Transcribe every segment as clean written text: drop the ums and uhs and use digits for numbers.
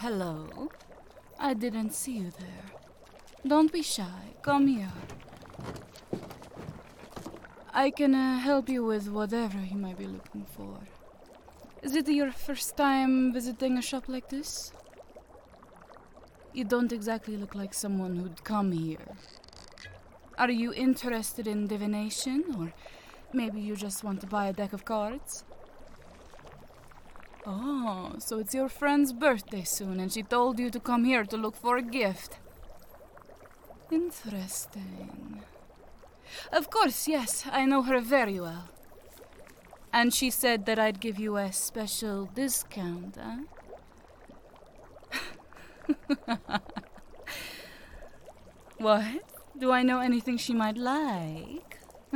hello. I didn't see you there. Don't be shy. Come here. I can help you with whatever you might be looking for. Is it your first time visiting a shop like this? You don't exactly look like someone who'd come here. Are you interested in divination, or maybe you just want to buy a deck of cards? Oh, so it's your friend's birthday soon, and she told you to come here to look for a gift. Interesting. Of course, yes, I know her very well. And she said that I'd give you a special discount, huh? What? Do I know anything she might like?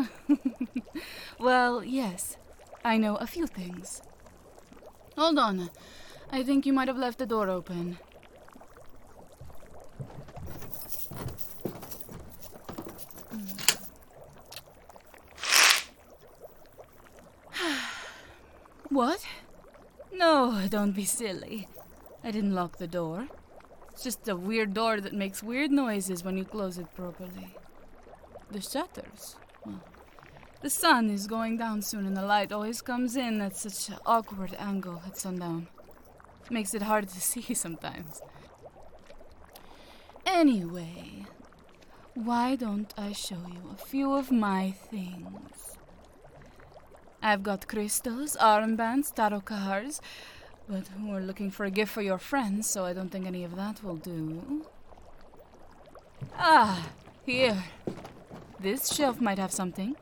Well, yes, I know a few things. Hold on. I think you might have left the door open. What? No, don't be silly. I didn't lock the door. It's just a weird door that makes weird noises when you close it properly. The shutters. Well, the sun is going down soon and the light always comes in at such an awkward angle at sundown. Makes it hard to see sometimes. Anyway, why don't I show you a few of my things? I've got crystals, armbands, tarot cards, but we're looking for a gift for your friends, so I don't think any of that will do. Ah, here. This shelf might have something.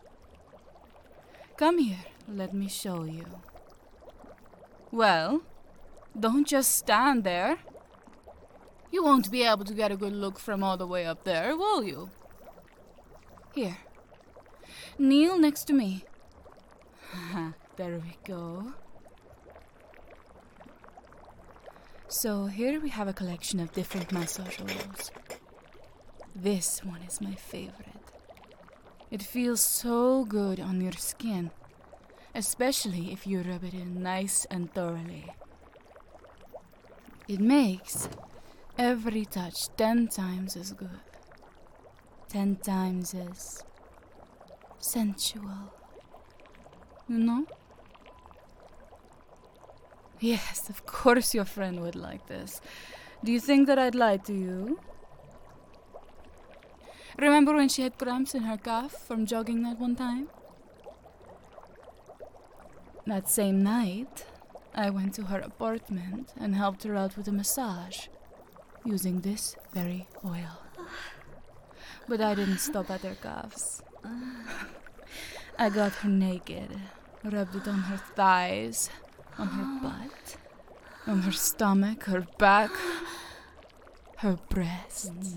Come here, let me show you. Well, don't just stand there. You won't be able to get a good look from all the way up there, will you? Here. Kneel next to me. There we go. So here we have a collection of different massage oils. This one is my favorite. It feels so good on your skin, especially if you rub it in nice and thoroughly. It makes every touch 10 times as good, 10 times as sensual. You know? Yes, of course your friend would like this. Do you think that I'd lie to you? Remember when she had cramps in her calf from jogging that one time? That same night, I went to her apartment and helped her out with a massage, using this very oil. But I didn't stop at her calves. I got her naked, rubbed it on her thighs, on her butt, on her stomach, her back, her breasts.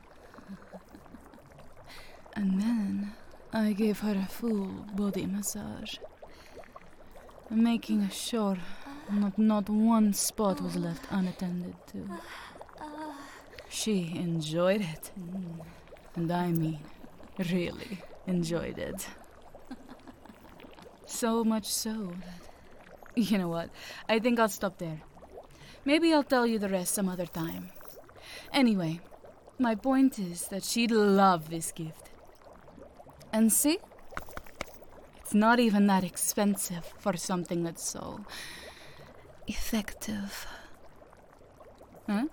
And then I gave her a full body massage, making sure not one spot was left unattended to. She enjoyed it, and I mean, really enjoyed it. So much so that, you know what, I think I'll stop there. Maybe I'll tell you the rest some other time. Anyway, my point is that she'd love this gift. And see? It's not even that expensive for something that's so effective. Huh?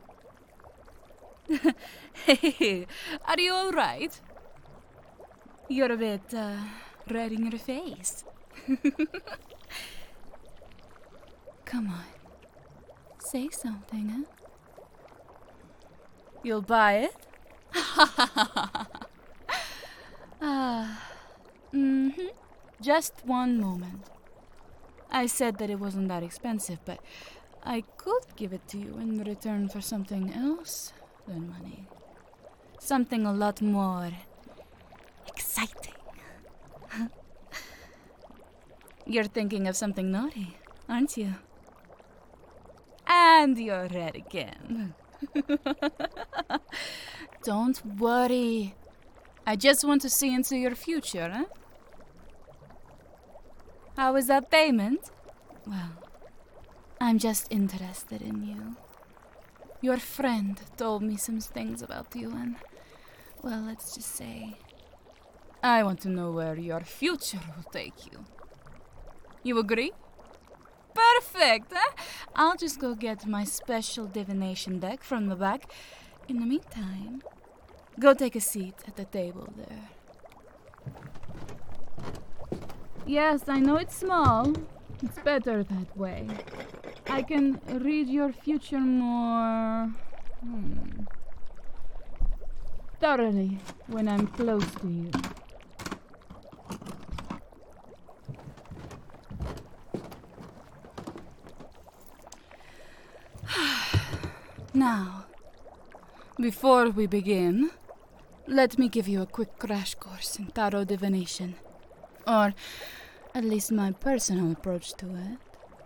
Hey, are you all right? You're a bit, red in your face. Come on. Say something, huh? You'll buy it? Just one moment. I said that it wasn't that expensive, but I could give it to you in return for something else than money. Something a lot more exciting. You're thinking of something naughty, aren't you? And you're red again. Don't worry. I just want to see into your future, huh? How is that payment? Well, I'm just interested in you. Your friend told me some things about you, and, well, let's just say, I want to know where your future will take you. You agree? Perfect, huh? I'll just go get my special divination deck from the back. In the meantime, go take a seat at the table there. Yes, I know it's small. It's better that way. I can read your future more thoroughly when I'm close to you. Now, before we begin, let me give you a quick crash course in tarot divination. Or at least my personal approach to it.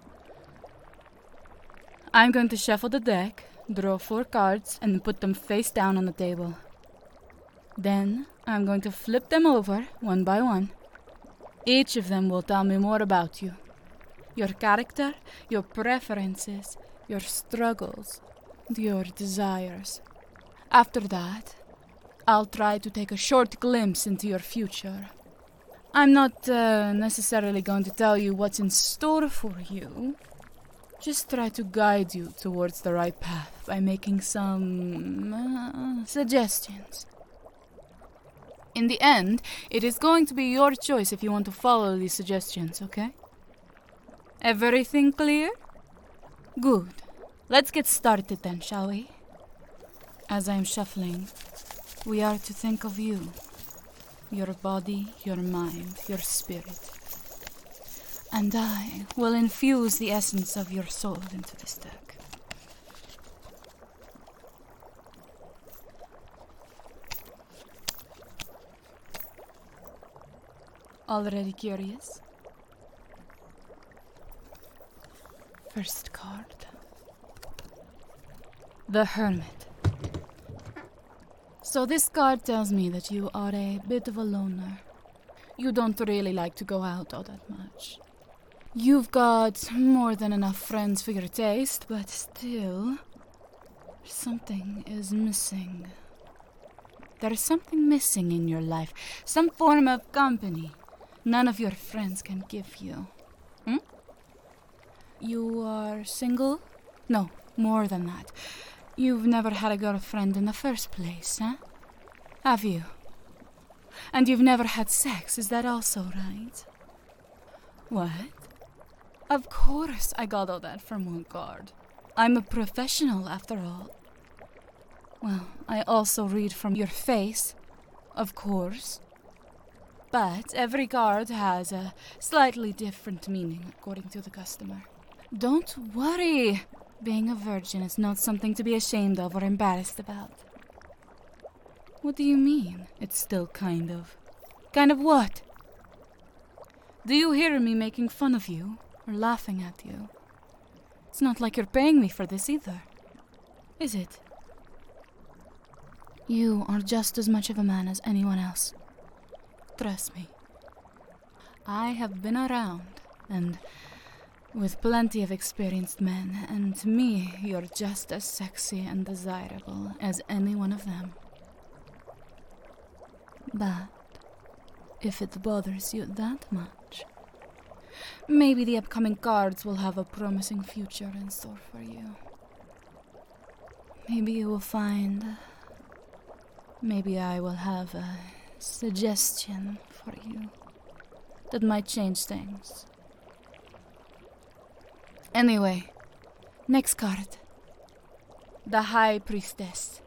I'm going to shuffle the deck, draw 4 cards, and put them face down on the table. Then I'm going to flip them over, one by one. Each of them will tell me more about you. Your character, your preferences, your struggles, and your desires. After that, I'll try to take a short glimpse into your future. I'm not necessarily going to tell you what's in store for you. Just try to guide you towards the right path by making some suggestions. In the end, it is going to be your choice if you want to follow these suggestions, okay? Everything clear? Good. Let's get started then, shall we? As I am shuffling, we are to think of you. Your body, your mind, your spirit. And I will infuse the essence of your soul into this deck. Already curious? First card. The Hermit. So this card tells me that you are a bit of a loner. You don't really like to go out all that much. You've got more than enough friends for your taste, but still, something is missing. There is something missing in your life, some form of company none of your friends can give you. You are single? No, more than that. You've never had a girlfriend in the first place, huh? Have you? And you've never had sex, is that also right? What? Of course I got all that from one card. I'm a professional, after all. Well, I also read from your face, of course. But every card has a slightly different meaning according to the customer. Don't worry. Being a virgin is not something to be ashamed of or embarrassed about. What do you mean? It's still kind of. Kind of what? Do you hear me making fun of you or laughing at you? It's not like you're paying me for this either, is it? You are just as much of a man as anyone else. Trust me. I have been around, and with plenty of experienced men, and to me, you're just as sexy and desirable as any one of them. But if it bothers you that much, maybe the upcoming cards will have a promising future in store for you. Maybe you will find... Maybe I will have a suggestion for you that might change things. Anyway, next card. The High Priestess.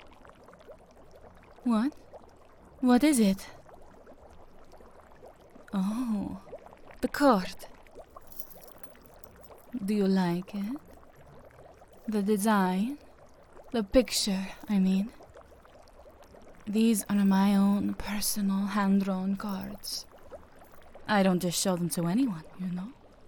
What? What is it? Oh, the card. Do you like it? The design? The picture, I mean. These are my own personal hand-drawn cards. I don't just show them to anyone, you know.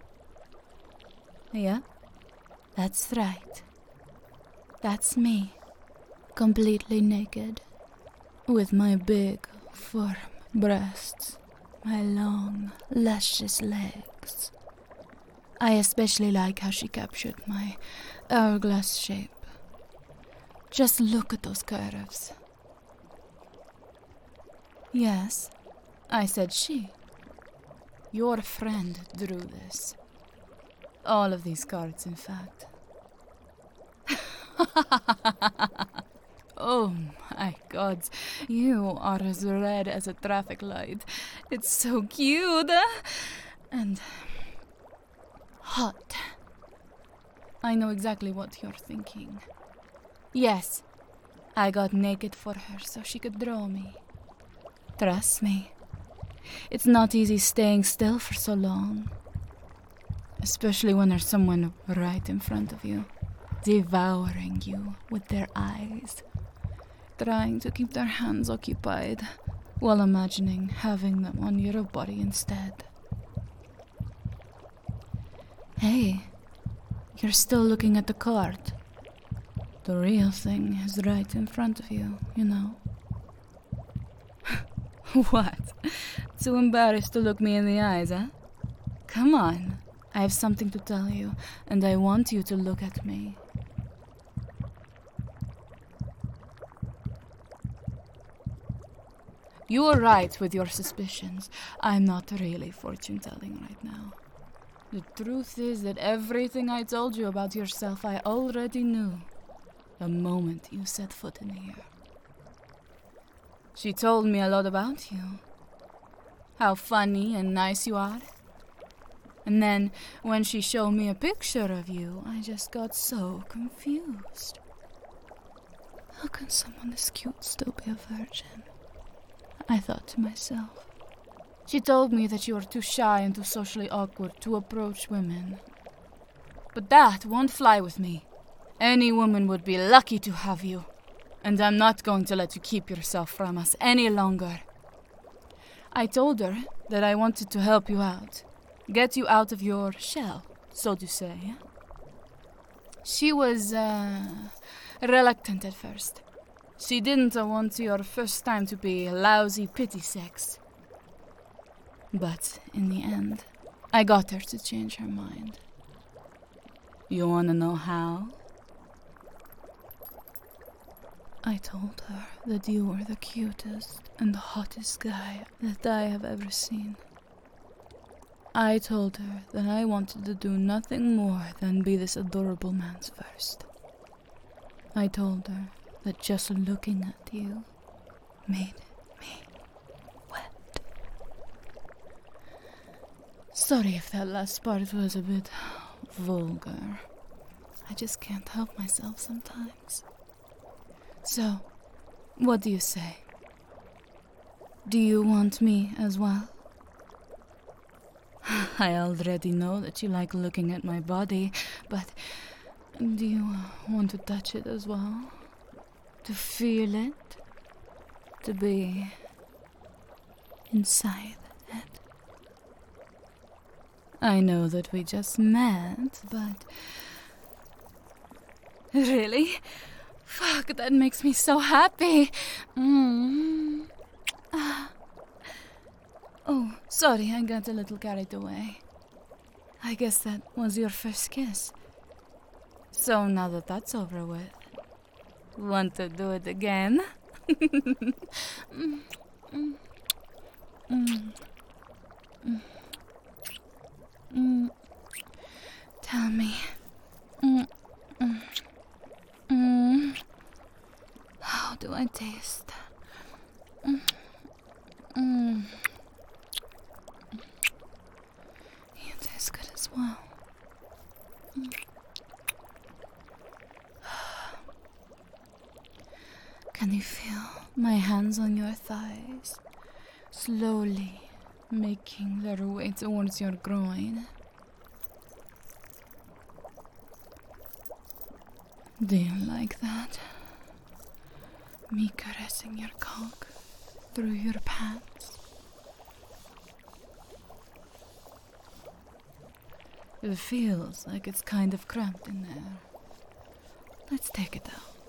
Yeah, that's right. That's me, completely naked, with my big, firm breasts, my long, luscious legs. I especially like how she captured my hourglass shape. Just look at those curves. Yes, I said she. Your friend drew this. All of these cards, in fact. Oh my god, you are as red as a traffic light. It's so cute. And hot. I know exactly what you're thinking. Yes, I got naked for her so she could draw me. Trust me, it's not easy staying still for so long. Especially when there's someone right in front of you, devouring you with their eyes, trying to keep their hands occupied while imagining having them on your body instead. Hey, you're still looking at the card. The real thing is right in front of you, you know. What? Too embarrassed to look me in the eyes, huh? Come on. I have something to tell you, and I want you to look at me. You were right with your suspicions. I'm not really fortune-telling right now. The truth is that everything I told you about yourself I already knew the moment you set foot in here. She told me a lot about you. How funny and nice you are. And then, when she showed me a picture of you, I just got so confused. How can someone this cute still be a virgin? I thought to myself. She told me that you are too shy and too socially awkward to approach women. But that won't fly with me. Any woman would be lucky to have you. And I'm not going to let you keep yourself from us any longer. I told her that I wanted to help you out. Get you out of your shell, so to say. She was, reluctant at first. She didn't want your first time to be lousy pity sex. But in the end, I got her to change her mind. You wanna know how? I told her that you were the cutest and the hottest guy that I have ever seen. I told her that I wanted to do nothing more than be this adorable man's first. I told her that just looking at you made me wet. Sorry if that last part was a bit vulgar. I just can't help myself sometimes. So, what do you say? Do you want me as well? I already know that you like looking at my body, but do you want to touch it as well? To feel it? To be inside it? I know that we just met, but... Really? Fuck, that makes me so happy. Oh, sorry, I got a little carried away. I guess that was your first kiss. So now that that's over with, want to do it again? Tell me. How do I taste? You taste good as well. Can you feel my hands on your thighs, slowly making their way towards your groin? Do you like that? Me caressing your cock through your pants? It feels like it's kind of cramped in there. Let's take it out.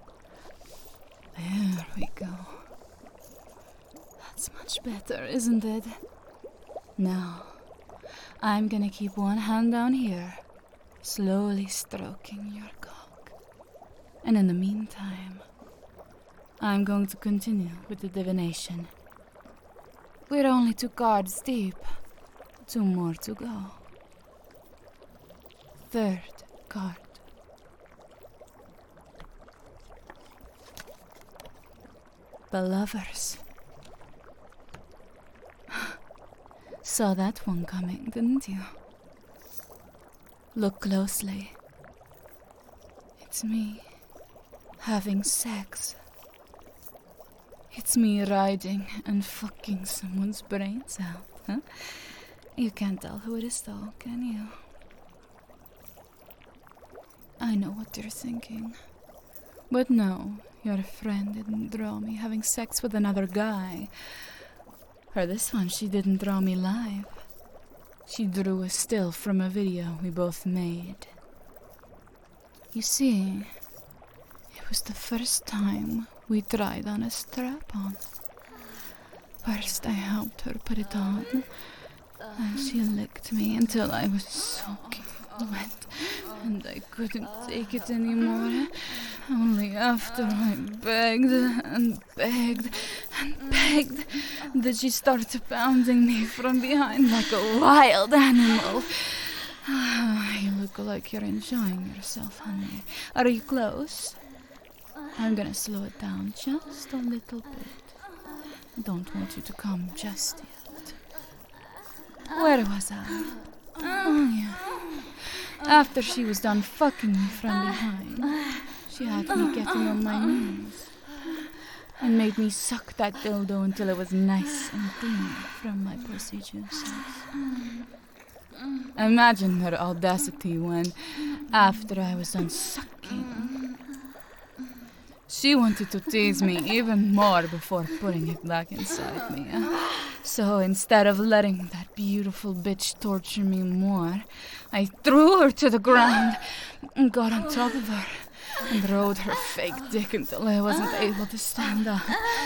There we go. That's much better, isn't it? Now, I'm gonna keep one hand down here, slowly stroking your cock. And in the meantime, I'm going to continue with the divination. We're only 2 cards deep. 2 more to go. 3rd card. The Lovers. Saw that one coming, didn't you? Look closely. It's me having sex. It's me riding and fucking someone's brains out, huh? You can't tell who it is though, can you? I know what you're thinking. But no, your friend didn't draw me having sex with another guy. For this one, she didn't draw me live. She drew a still from a video we both made. You see, it was the first time we tried on a strap-on. First I helped her put it on, and she licked me until I was soaking wet, and I couldn't take it anymore. Only after I begged and begged and begged did she start pounding me from behind like a wild animal. You look like you're enjoying yourself, honey. Are you close? I'm gonna slow it down just a little bit. Don't want you to come just yet. Where was I? Oh, yeah. After she was done fucking me from behind, she had me getting on my knees and made me suck that dildo until it was nice and clean from my pussy juices. Imagine her audacity when, after I was done sucking, she wanted to tease me even more before putting it back inside me. So instead of letting that beautiful bitch torture me more, I threw her to the ground and got on top of her and rode her fake dick until I wasn't able to stand up.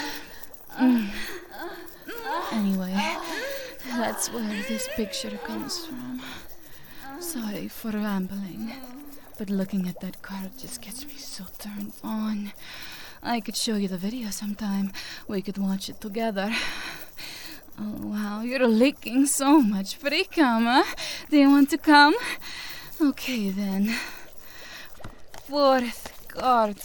Anyway, that's where this picture comes from. Sorry for rambling, but looking at that card just gets me so turned on. I could show you the video sometime. We could watch it together. Oh, wow, you're leaking so much pre-cum, huh? Do you want to come? Okay, then. 4th card.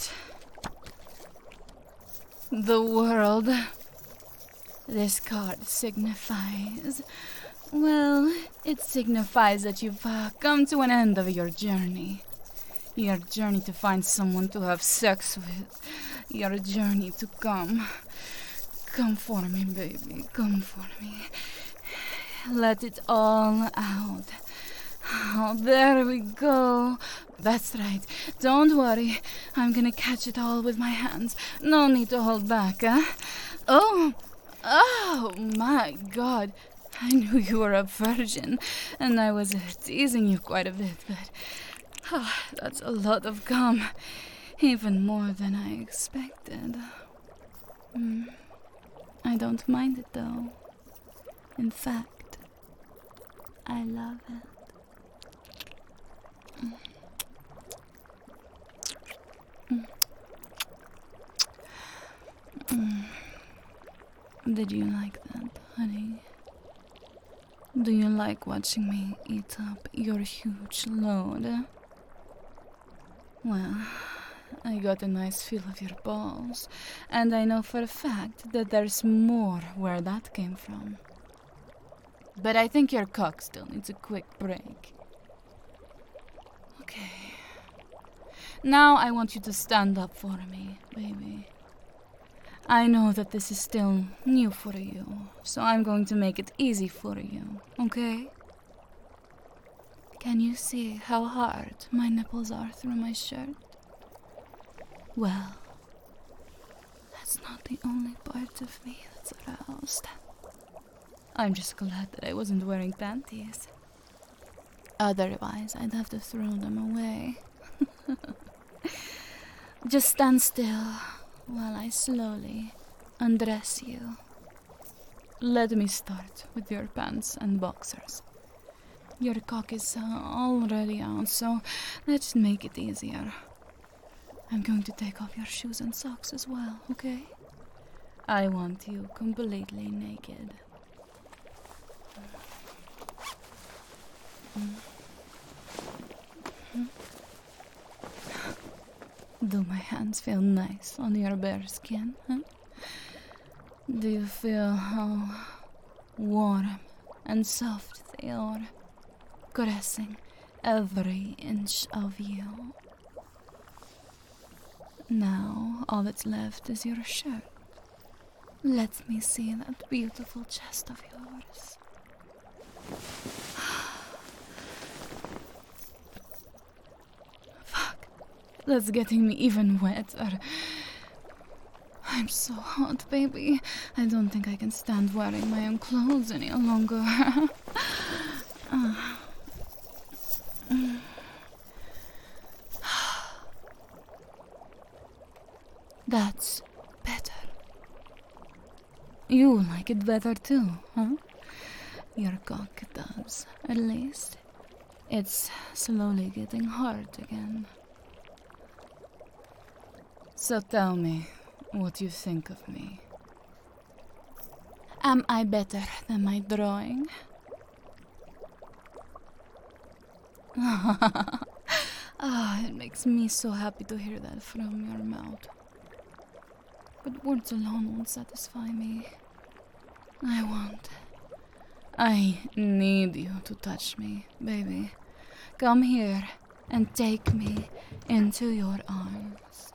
The World. This card signifies... Well, it signifies that you've come to an end of your journey. Your journey to find someone to have sex with. Your journey to come. Come for me, baby. Come for me. Let it all out. Oh, there we go. That's right. Don't worry. I'm gonna catch it all with my hands. No need to hold back, huh? Oh my God. I knew you were a virgin, and I was teasing you quite a bit, but that's a lot of cum. Even more than I expected. I don't mind it, though. In fact, I love it. Did you like that, honey? Do you like watching me eat up your huge load? Well, I got a nice feel of your balls, and I know for a fact that there's more where that came from. But I think your cock still needs a quick break. Okay. Now I want you to stand up for me, baby. I know that this is still new for you, so I'm going to make it easy for you, okay? Can you see how hard my nipples are through my shirt? Well, that's not the only part of me that's aroused. I'm just glad that I wasn't wearing panties. Otherwise, I'd have to throw them away. Just stand still while I slowly undress you. Let me start with your pants and boxers. Your cock is already out, so let's make it easier. I'm going to take off your shoes and socks as well, okay? I want you completely naked. Do my hands feel nice on your bare skin, huh? Do you feel how warm and soft they are, caressing every inch of you? Now, all that's left is your shirt. Let me see that beautiful chest of yours. Fuck, that's getting me even wetter. I'm so hot, baby. I don't think I can stand wearing my own clothes any longer. That's better. You like it better too, huh? Your cock does, at least. It's slowly getting hard again. So tell me what you think of me. Am I better than my drawing? It makes me so happy to hear that from your mouth. But words alone won't satisfy me. I need you to touch me, baby. Come here and take me into your arms.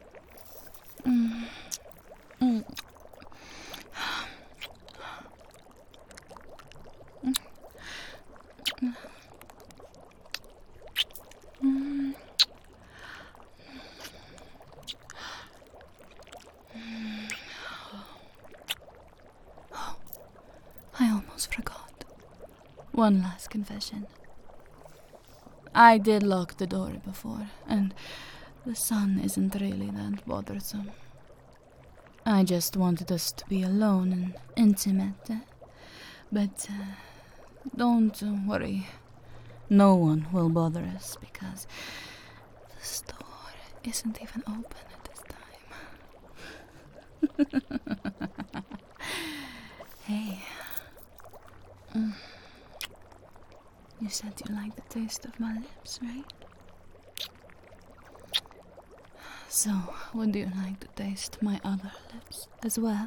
I almost forgot. One last confession. I did lock the door before, and the sun isn't really that bothersome. I just wanted us to be alone and intimate. But don't worry. No one will bother us because the store isn't even open at this time. Hey. You said you liked the taste of my lips, right? So, would you like to taste my other lips as well?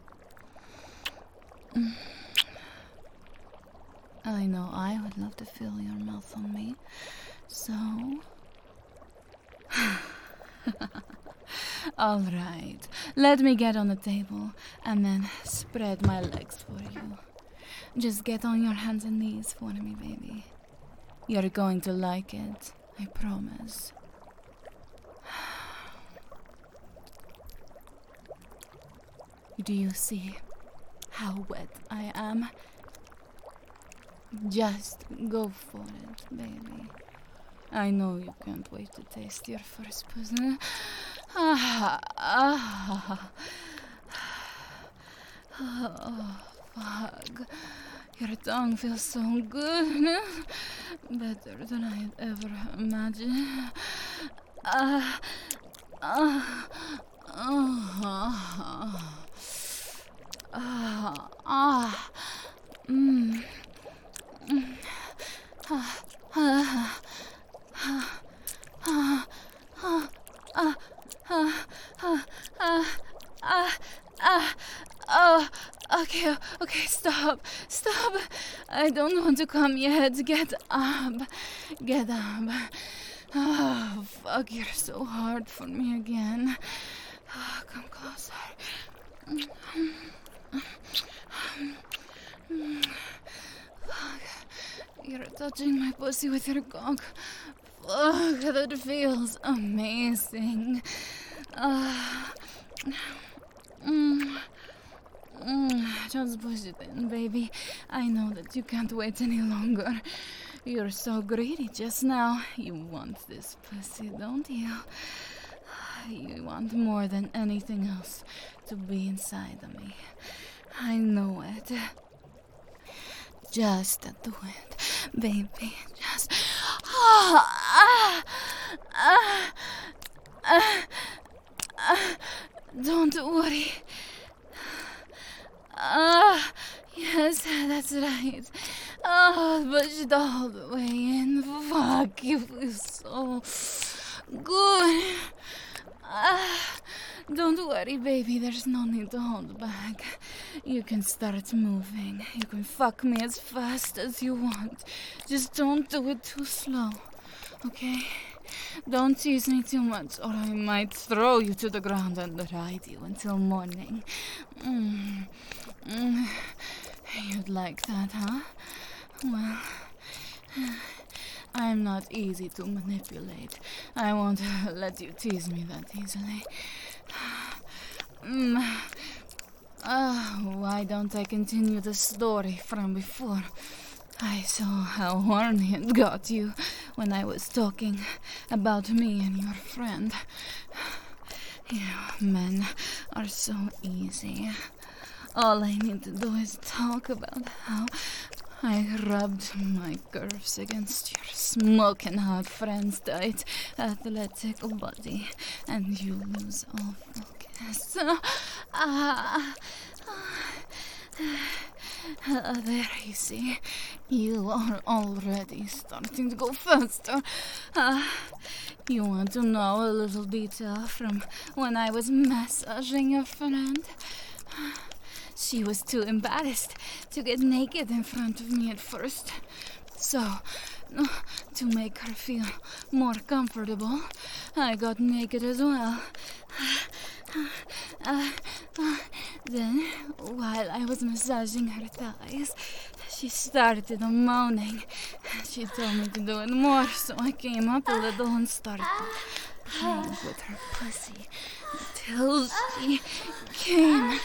I know I would love to feel your mouth on me, so... Alright, let me get on the table and then spread my legs for you. Just get on your hands and knees for me, baby. You're going to like it, I promise. Do you see how wet I am? Just go for it, baby. I know you can't wait to taste your first pussy. Oh, fuck. Your tongue feels so good. Better than I had ever imagined. Okay, stop. I don't want to come yet. Get up. Oh, fuck, you're so hard for me again. Come closer. Fuck, you're touching my pussy with your cock. Fuck, that feels amazing. Just push it in, baby. I know that you can't wait any longer. You're so greedy just now. You want this pussy, don't you? You want more than anything else to be inside of me. I know it. Just do it, baby. Just... Don't worry. Yes, that's right. Pushed all the way in. Fuck, you feel so good. Don't worry, baby. There's no need to hold back. You can start moving. You can fuck me as fast as you want. Just don't do it too slow, okay? Don't tease me too much, or I might throw you to the ground and ride you until morning. You'd like that, huh? Well, I'm not easy to manipulate. I won't let you tease me that easily. Why don't I continue the story from before? I saw how horny it got you when I was talking about me and your friend. You men are so easy. All I need to do is talk about how I rubbed my curves against your smoking hot friend's tight, athletic body, and you lose all focus. There you see, you are already starting to go faster. You want to know a little detail from when I was massaging your friend? She was too embarrassed to get naked in front of me at first. So, to make her feel more comfortable, I got naked as well. Then, while I was massaging her thighs, she started moaning. She told me to do it more, so I came up a little and started playing with her pussy until she came.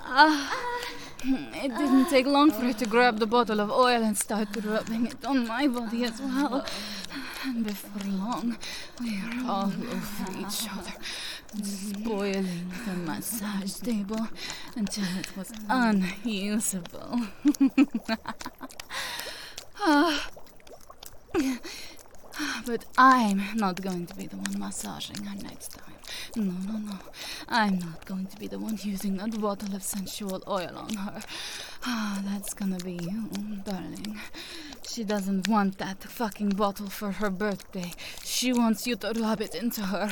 It didn't take long for her to grab the bottle of oil and start rubbing it on my body as well. And before long, we were all over each other, spoiling the massage table until it was unusable. But I'm not going to be the one massaging her next time. No. I'm not going to be the one using that bottle of sensual oil on her. That's gonna be you, darling. She doesn't want that fucking bottle for her birthday. She wants you to rub it into her.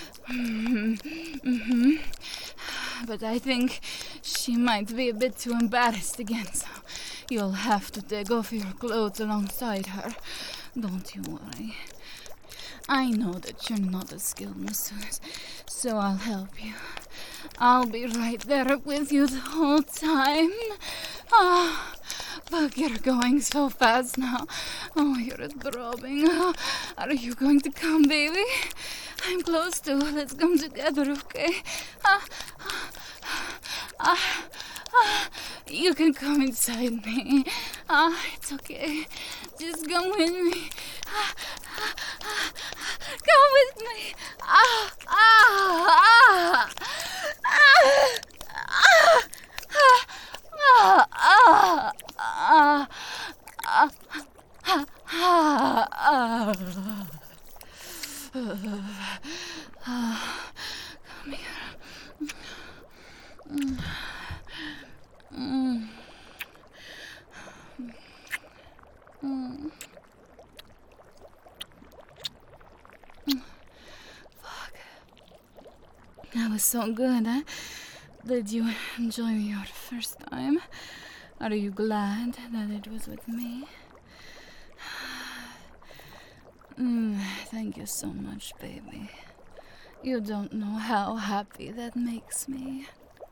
But I think she might be a bit too embarrassed again, so you'll have to take off your clothes alongside her. Don't you worry. I know that you're not a skilled masseuse, so I'll help you. I'll be right there with you the whole time. Fuck, you're going so fast now. Oh, you're throbbing. Are you going to come, baby? I'm close to. Let's come together, okay? You can come inside me. It's okay. Just come with me. Come with me. Come here. Fuck. That was so good, huh? Did you enjoy your first time? Are you glad that it was with me? Thank you so much, baby. You don't know how happy that makes me.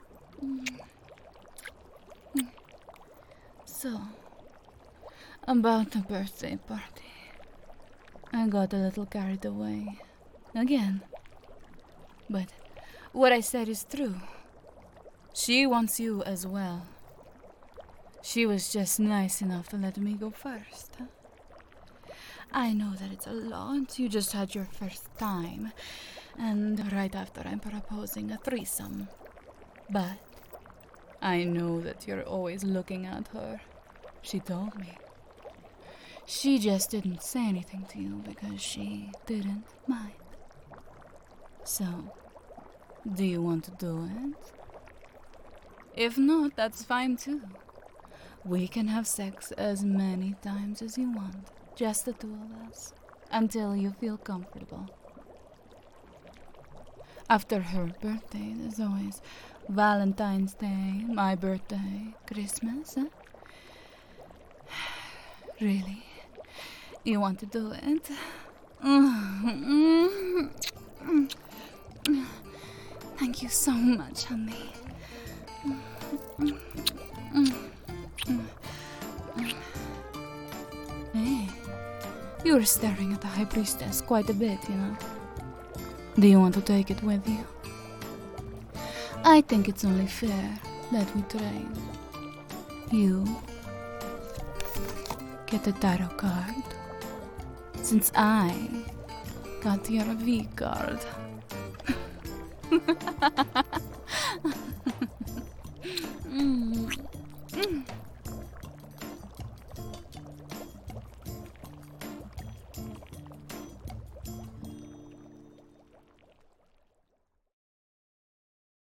So, about the birthday party. I got a little carried away. Again. But what I said is true. She wants you as well. She was just nice enough to let me go first. I know that it's a lot. You just had your first time. And right after I'm proposing a threesome. But I know that you're always looking at her. She told me. She just didn't say anything to you because she didn't mind. So, do you want to do it? If not, that's fine too. We can have sex as many times as you want, just the two of us, until you feel comfortable. After her birthday, there's always Valentine's Day, my birthday, Christmas, huh? Really? You want to do it? Thank you so much, honey. Hey, you're staring at the High Priestess quite a bit, you know. Do you want to take it with you? I think it's only fair that we trade. You get a tarot card, since I got your V card.